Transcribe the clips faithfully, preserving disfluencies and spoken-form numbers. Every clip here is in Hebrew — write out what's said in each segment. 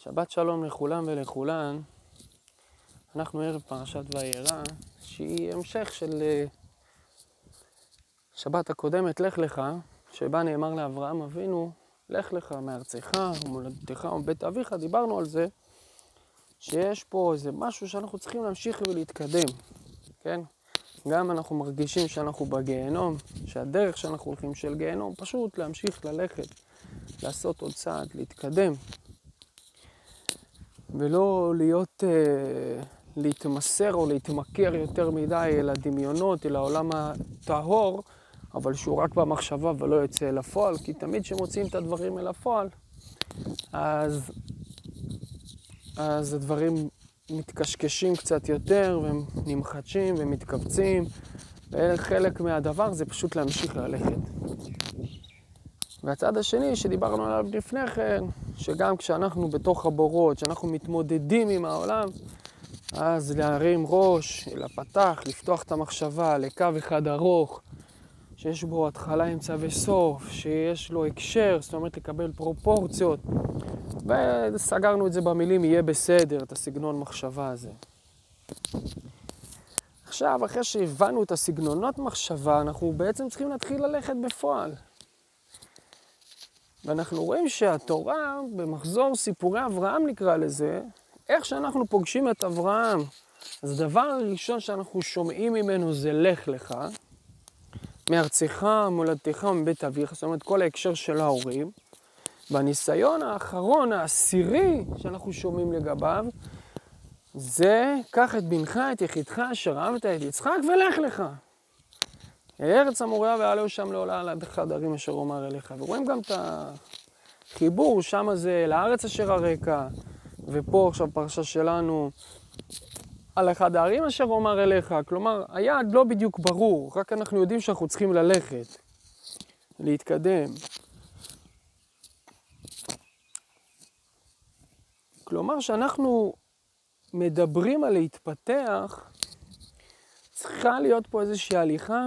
שבת שלום לכולם ולכולן. אנחנו ערב פרשת וירא, שהיא המשך של שבת הקודמת, לך לך, שבה נאמר לאברהם אבינו, לך לך מארצך ומולדתך ומבית אביך. דיברנו על זה, שיש פה איזה משהו שאנחנו צריכים להמשיך ולהתקדם, כן? גם אנחנו מרגישים שאנחנו בגיהנום, שהדרך שאנחנו הולכים של גיהנום, פשוט להמשיך ללכת, לעשות עוד צעד, להתקדם. ולא להיות, אה, להתמסר או להתמכר יותר מדי אל הדמיונות, אל העולם הטהור, אבל שהוא רק במחשבה ולא יוצא אל הפועל, כי תמיד שמוצאים את הדברים אל הפועל, אז, אז הדברים מתקשקשים קצת יותר, והם נמחדשים ומתכווצים, וחלק מהדבר זה פשוט להמשיך ללכת. והצד השני שדיברנו עליו לפני כן, שגם כשאנחנו בתוך הבורות, שאנחנו מתמודדים עם העולם, אז להרים ראש, אל הפתח, לפתוח את המחשבה לקו אחד ארוך, שיש בו התחלה, אמצע וסוף, שיש לו הקשר, זאת אומרת לקבל פרופורציות. וסגרנו את זה במילים, יהיה בסדר, את הסגנון מחשבה הזה. עכשיו, אחרי שהבנו את הסגנונות מחשבה, אנחנו בעצם צריכים להתחיל ללכת בפועל. ואנחנו רואים שהתורה, במחזור סיפורי אברהם נקרא לזה, איך שאנחנו פוגשים את אברהם, אז הדבר הראשון שאנחנו שומעים ממנו זה לך לך, מארצך, מולדתך ומבית אביך, זאת אומרת כל ההקשר של ההורים. והניסיון האחרון, העשירי שאנחנו שומעים לגביו, זה קח את בנך, את יחידך, אשר אהבת את יצחק ולך לך. ארץ המוריה ועלהו שם לעולה על אחד הערים אשר אומר אליך. ורואים גם את החיבור, שם זה לארץ אשר הרקע, ופה עכשיו פרשה שלנו על אחד הערים אשר אומר אליך. כלומר, היעד לא בדיוק ברור, רק אנחנו יודעים שאנחנו צריכים ללכת, להתקדם. כלומר, שאנחנו מדברים על להתפתח, צריכה להיות פה איזושהי הליכה,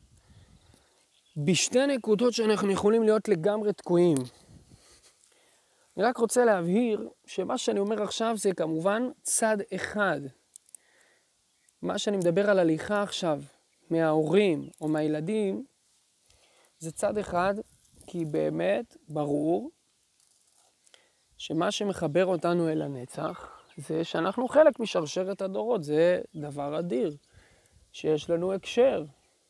בשתי נקודות שאנחנו יכולים להיות לגמרי תקועים. אני רק רוצה להבהיר שמה שאני אומר עכשיו זה כמובן צד אחד. מה שאני מדבר על הליכה עכשיו מההורים או מהילדים, זה צד אחד, כי באמת ברור שמה שמחבר אותנו אל הנצח, זה שאנחנו חלק משרשרת הדורות, זה דבר אדיר, שיש לנו הקשר.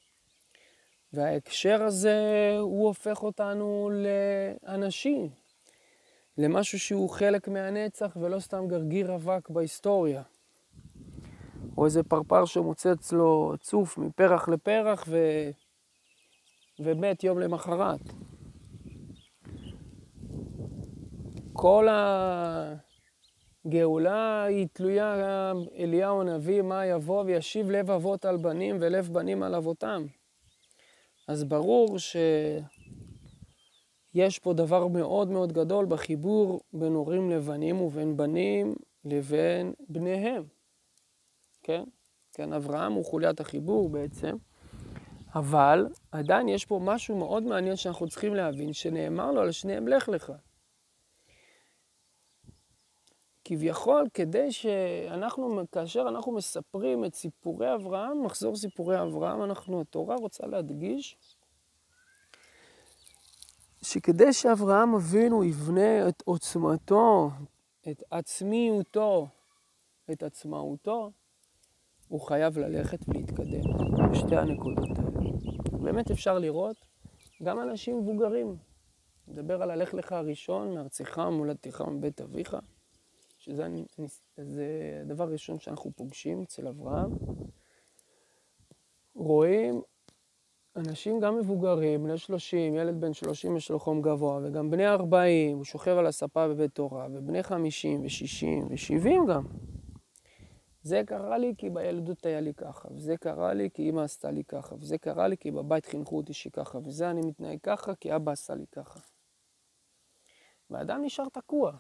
וההקשר הזה הוא הופך אותנו לאנשים, למשהו שהוא חלק מהנצח ולא סתם גרגיר אבק בהיסטוריה. או איזה פרפר שמוצץ לו צוף מפרח לפרח ו... ומת יום למחרת. כל הגאולה היא תלויה אליהו הנביא, מה יבוא וישיב לב אבות על בנים ולב בנים על אבותם. אז ברור שיש פה דבר מאוד מאוד גדול בחיבור בין הורים לבנים ובין בנים לבין בניהם. כן? כן, אברהם הוא חוליית החיבור בעצם. אבל עדיין יש פה משהו מאוד מעניין שאנחנו צריכים להבין, שנאמר לו על שניהם לך לך. כביכול, כדי שאנחנו, כאשר אנחנו מספרים את סיפורי אברהם, מחזור סיפורי אברהם, אנחנו, התורה רוצה להדגיש, שכדי שאברהם אבינו יבנה את עוצמתו, את עצמיותו, את עצמאותו, הוא חייב ללכת ולהתקדם בשתי הנקודות האלה. באמת אפשר לראות גם אנשים מבוגרים. נדבר על הלך לך הראשון, מארצך, מולדתך ומבית אביך, שזה זה הדבר הראשון שאנחנו פוגשים אצל אברהם. רואים אנשים גם מבוגרים, בני שלושים, ילד בן שלושים יש לו חום גבוה, וגם בני ארבעים, הוא שוכב על הספה בבית תורה, ובני חמישים ושישים ושבעים גם. זה קרה לי כי בילדות היה לי ככה, וזה קרה לי כי אמא עשתה לי ככה, וזה קרה לי כי בבית חינכו אותי שככה, וזה אני מתנהג ככה כי אבא עשה לי ככה. והאדם נשאר תקוע.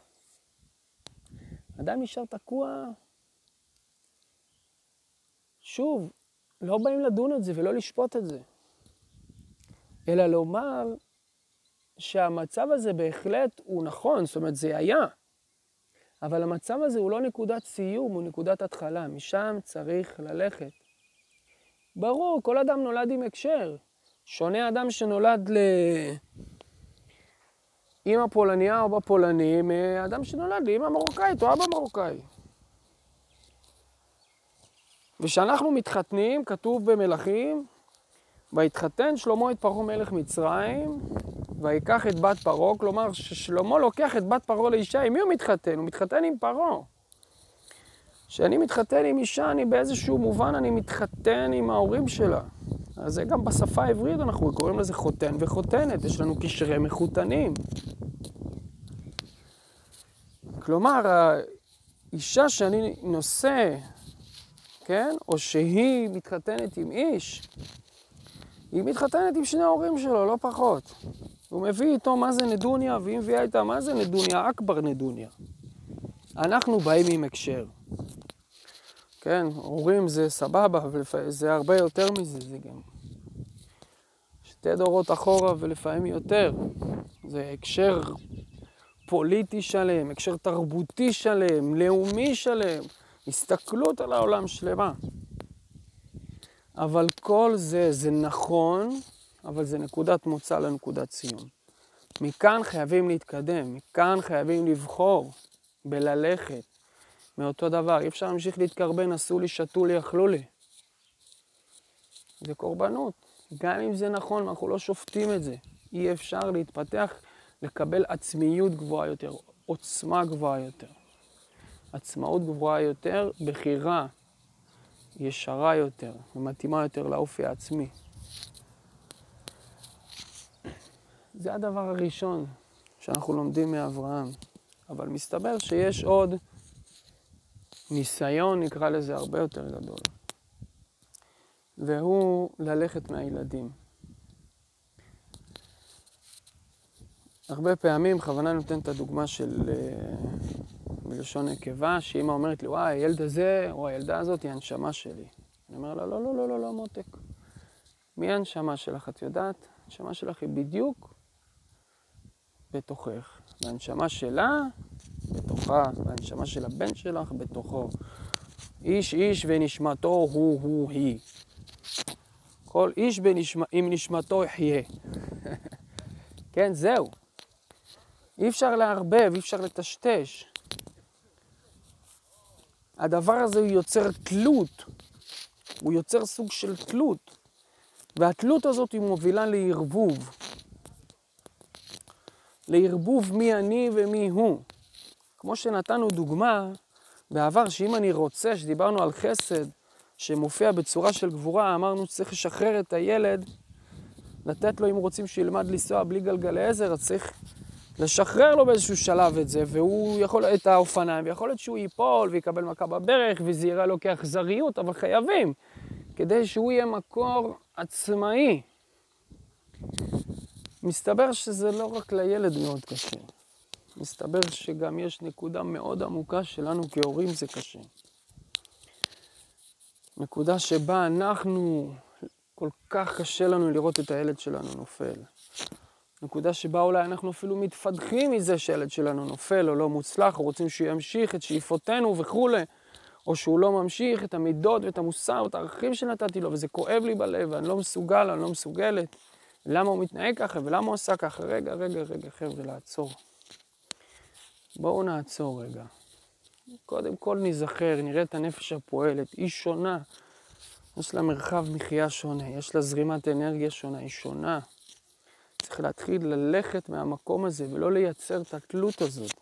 האדם נשאר תקוע, שוב, לא באים לדון את זה ולא לשפוט את זה, אלא לומר שהמצב הזה בהחלט הוא נכון, זאת אומרת זה היה, אבל המצב הזה הוא לא נקודת סיום, הוא נקודת התחלה. משם צריך ללכת. ברור, כל אדם נולד עם הקשר. שונה אדם שנולד לאמא פולניה או בפולני, מאדם שנולד לאמא מרוקאית או אבא מרוקאי. ושאנחנו מתחתנים, כתוב במלכים, והתחתן שלמה את פרעה מלך מצרים, ויקח את בת פרעה, כלומר ששלמה לוקח את בת פרעה לאישה. עם מי הוא מתחתן? הוא מתחתן עם פרעה. כשאני מתחתן עם אישה, אני באיזשהו מובן, אני מתחתן עם ההורים שלה. אז זה גם בשפה העברית, אנחנו קוראים לזה חותן וחותנת, יש לנו קשרי מחותנים. כלומר, האישה שאני נושא, כן? או שהיא מתחתנת עם איש, היא מתחתנת עם שני ההורים שלו, לא פחות. הוא מביא איתו מה זה נדוניה, והיא מביאה איתה מה זה נדוניה, אכבר נדוניה. אנחנו באים עם הקשר. כן, הורים זה סבבה, אבל זה הרבה יותר מזה, זה גם שתי דורות אחורה ולפעמים יותר. זה הקשר פוליטי שלם, הקשר תרבותי שלם, לאומי שלם, הסתכלות על העולם שלמה. אבל כל זה, זה נכון, אבל זה נקודת מוצא לנקודת סיום. מכאן חייבים להתקדם, מכאן חייבים לבחור בללכת. מאותו דבר, אי אפשר להמשיך להתקרבן, עשו לי, שתו לי, אכלו לי. זה קורבנות. גם אם זה נכון, אנחנו לא שופטים את זה. אי אפשר להתפתח, לקבל עצמיות גבוהה יותר, עוצמה גבוהה יותר. עצמאות גבוהה יותר, בחירה ישרה יותר, ומתאימה יותר לאופי העצמי. זה הדבר הראשון שאנחנו לומדים מאברהם. אבל מסתבר שיש עוד ניסיון, נקרא לזה, הרבה יותר גדול. והוא ללכת מהילדים. הרבה פעמים, בכוונה נותן את הדוגמה של מלשון נקבה, שאמא אומרת לי, וואי, הילד הזה או הילדה הזאת היא הנשמה שלי. אני אומר לה, לא, לא, לא, לא, לא, מותק. מי הנשמה שלך? את יודעת? הנשמה שלך היא בדיוק בתוכך. והנשמה שלה בתוכה, והנשמה של הבן שלך בתוכו. איש איש ונשמתו הוא הוא היא. כל איש בנשמ... עם נשמתו יחיה. כן, זהו. אי אפשר להרבב, אי אפשר לטשטש. הדבר הזה הוא יוצר תלות. הוא יוצר סוג של תלות. והתלות הזאת היא מובילה לערבוב. לערבוב מי אני ומי הוא. כמו שנתנו דוגמה בעבר, שאם אני רוצה, שדיברנו על חסד, שמופיע בצורה של גבורה, אמרנו שצריך לשחרר את הילד, לתת לו, אם רוצים שילמד לנסוע בלי גלגלי עזר, אז צריך לשחרר לו באיזשהו שלב את זה, והוא יכול את האופניים, ויכול להיות שהוא ייפול ויקבל מכה בברך, וזה יראה לו כאכזריות, אבל חייבים, כדי שהוא יהיה מקור עצמאי. מסתבר שזה לא רק לילד מאוד קשה. מסתבר שגם יש נקודה מאוד עמוקה שלנו כהורים זה קשה. נקודה שבה אנחנו, כל כך קשה לנו לראות את הילד שלנו נופל. נקודה שבה אולי אנחנו אפילו מתפדחים מזה שהילד שלנו נופל או לא מוצלח, או רוצים שהוא ימשיך את שאיפותינו וכו', או שהוא לא ממשיך את המידות ואת המוסר ואת הערכים שנתתי לו, וזה כואב לי בלב, ואני לא מסוגל, אני לא מסוגלת. למה הוא מתנהג ככה ולמה הוא עושה ככה? רגע, רגע, רגע, חבר'ה, לעצור. בואו נעצור רגע. קודם כל נזכר, נראה את הנפש הפועלת. היא שונה. יש לה מרחב מחיה שונה. יש לה זרימת אנרגיה שונה. היא שונה. צריך להתחיל ללכת מהמקום הזה ולא לייצר את התלות הזאת.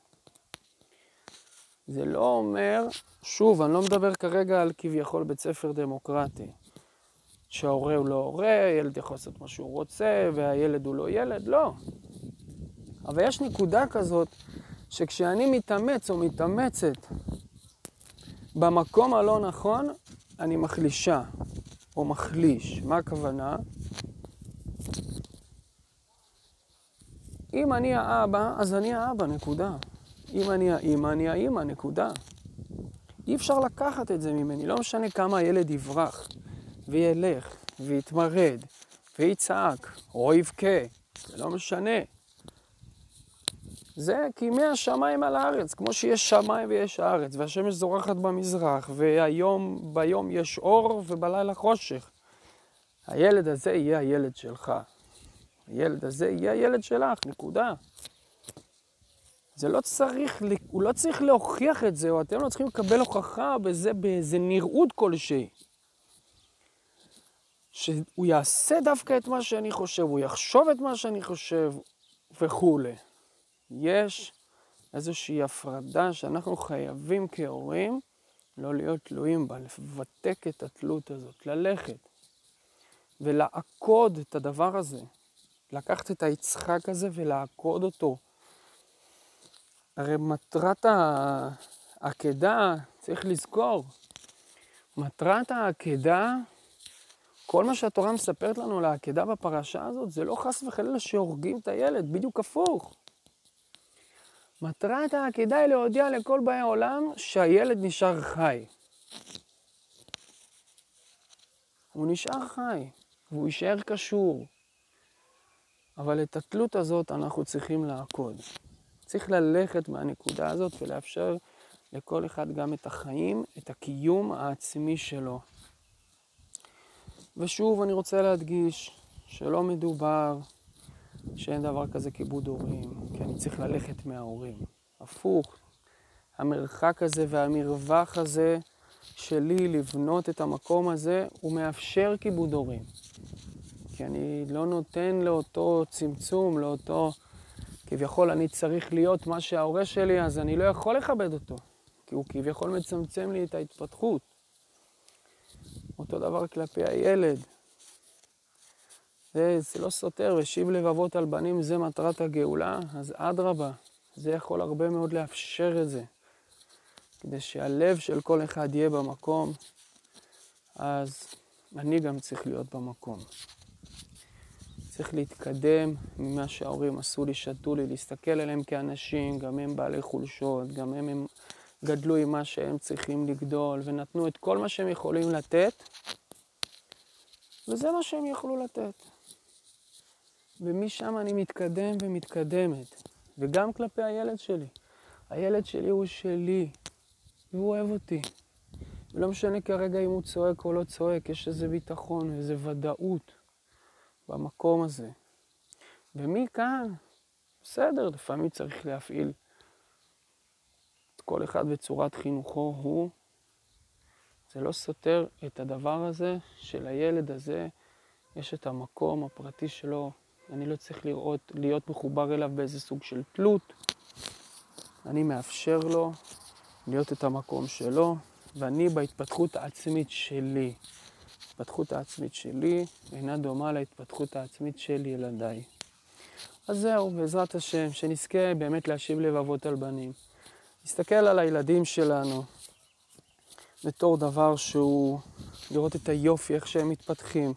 זה לא אומר, שוב, אני לא מדבר כרגע על כביכול בית ספר דמוקרטי. שההורה הוא לא הורה, ילד יכול לעשות מה שהוא רוצה, והילד הוא לא ילד, לא. אבל יש נקודה כזאת, שכשאני מתאמץ או מתאמצת במקום הלא נכון, אני מחלישה או מחליש. מה הכוונה? אם אני האבא, אז אני האבא, נקודה. אם אני האמא, אני האמא, נקודה. אי אפשר לקחת את זה ממני, לא משנה כמה הילד יברח, וילך, ויתמרד, ויצעק, או יבכה, זה לא משנה. זה כימי השמיים על הארץ, כמו שיש שמיים ויש הארץ, והשמש זורחת במזרח, והיום, ביום יש אור ובלילה חושך. הילד הזה יהיה הילד שלך. הילד הזה יהיה הילד שלך, נקודה. זה לא צריך, הוא לא צריך להוכיח את זה, או אתם לא צריכים לקבל הוכחה בזה, באיזה נראות כלשהי. שהוא יעשה דווקא את מה שאני חושב, הוא יחשוב את מה שאני חושב, וכו'. יש איזושהי הפרדה שאנחנו חייבים כהורים לא להיות תלויים בה, לבטק את התלות הזאת, ללכת ולעקוד את הדבר הזה. לקחת את היצחק הזה ולעקוד אותו. הרי מטרת העקדה, צריך לזכור, מטרת העקדה, כל מה שהתורה מספרת לנו על העקדה בפרשה הזאת, זה לא חס וחלילה שהורגים את הילד, בדיוק הפוך. מטרת העקדה היא להודיע לכל באי העולם שהילד נשאר חי. הוא נשאר חי, והוא יישאר קשור. אבל את התלות הזאת אנחנו צריכים לעקוד. צריך ללכת מהנקודה הזאת ולאפשר לכל אחד גם את החיים, את הקיום העצמי שלו. ושוב אני רוצה להדגיש שלא מדובר שאין דבר כזה כיבוד הורים, כי אני צריך ללכת מההורים. הפוך, המרחק הזה והמרווח הזה שלי לבנות את המקום הזה, הוא מאפשר כיבוד הורים. כי אני לא נותן לאותו צמצום, לאותו, כביכול אני צריך להיות מה שההורה שלי, אז אני לא יכול לכבד אותו. כי הוא כביכול מצמצם לי את ההתפתחות. אותו דבר כלפי הילד. זה, זה לא סותר, ושיב לבבות על בנים זה מטרת הגאולה, אז אדרבה, זה יכול הרבה מאוד לאפשר את זה. כדי שהלב של כל אחד יהיה במקום, אז אני גם צריך להיות במקום. צריך להתקדם ממה שההורים עשו לי, שתו לי, להסתכל עליהם כאנשים, גם הם בעלי חולשות, גם הם, הם גדלו עם מה שהם צריכים לגדול, ונתנו את כל מה שהם יכולים לתת, וזה מה שהם יכלו לתת. ומשם אני מתקדם ומתקדמת, וגם כלפי הילד שלי. הילד שלי הוא שלי, והוא אוהב אותי. ולא משנה כרגע אם הוא צועק או לא צועק, יש איזה ביטחון, איזה ודאות במקום הזה. ומכאן, בסדר, לפעמים צריך להפעיל את כל אחד בצורת חינוכו הוא. זה לא סותר את הדבר הזה של הילד הזה, יש את המקום הפרטי שלו, אני לא צריך לראות, להיות מחובר אליו באיזה סוג של תלות. אני מאפשר לו להיות את המקום שלו, ואני בהתפתחות העצמית שלי. ההתפתחות העצמית שלי אינה דומה להתפתחות העצמית של ילדיי. אז זהו, בעזרת השם, שנזכה באמת להשיב לבבות על בנים. נסתכל על הילדים שלנו בתור דבר שהוא לראות את היופי, איך שהם מתפתחים,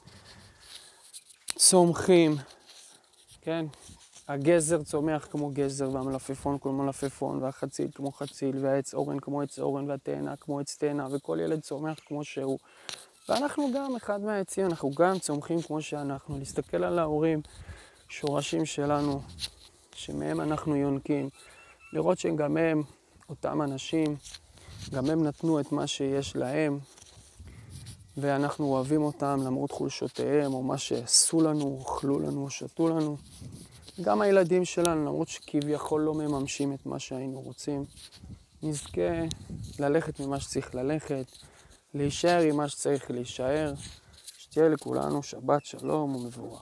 צומחים, כן? הגזר צומח כמו גזר, והמלפפון כמו מלפפון, והחציל כמו חציל, והעץ אורן כמו עץ אורן, והתאנה כמו עץ תאנה, וכל ילד צומח כמו שהוא. ואנחנו גם אחד מהעצים, אנחנו גם צומחים כמו שאנחנו. להסתכל על ההורים, שורשים שלנו, שמהם אנחנו יונקים, לראות שגם הם, אותם אנשים, גם הם נתנו את מה שיש להם, ואנחנו אוהבים אותם למרות חולשותיהם, או מה שעשו לנו, אוכלו לנו, שתו לנו. גם הילדים שלנו, למרות שכביכול לא מממשים את מה שהיינו רוצים, נזכה ללכת ממה שצריך ללכת, להישאר עם מה שצריך להישאר, שתהיה לכולנו שבת שלום ומבורך.